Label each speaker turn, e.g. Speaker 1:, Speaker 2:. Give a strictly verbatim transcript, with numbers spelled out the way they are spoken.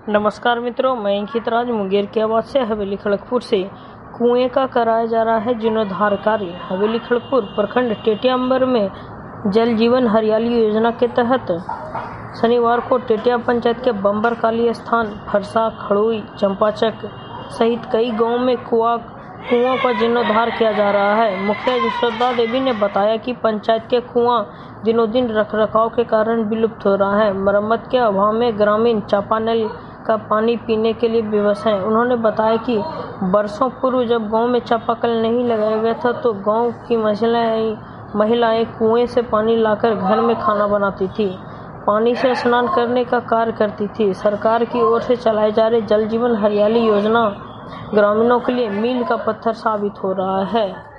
Speaker 1: नमस्कार मित्रों, मैं अंकित राज मुंगेर की आवाज से हवेली खड़गपुर से कुएं का कराया जा रहा है जीर्णोद्धार कार्य। हवेली खड़गपुर प्रखंड टेटियांबर में जल जीवन हरियाली योजना के तहत शनिवार को टेटिया पंचायत के बम्बर काली स्थान, फरसा, खड़ोई, चंपाचक सहित कई गांवों में कुआ कुओं का जीर्णोद्धार किया जा रहा है। मुखिया यशोदा देवी ने बताया कि पंचायत के कुआं दिनों दिन रखरखाव के कारण विलुप्त हो रहा है। मरम्मत के अभाव में ग्रामीण चापानल का पानी पीने के लिए विवश हैं। उन्होंने बताया कि वर्षों पूर्व जब गांव में चापाकल नहीं लगाया गया था तो गांव की महिलाएं महिलाएं कुएं से पानी लाकर घर में खाना बनाती थी, पानी से स्नान करने का कार्य करती थी। सरकार की ओर से चलाए जा रहे जल जीवन हरियाली योजना ग्रामीणों के लिए मील का पत्थर साबित हो रहा है।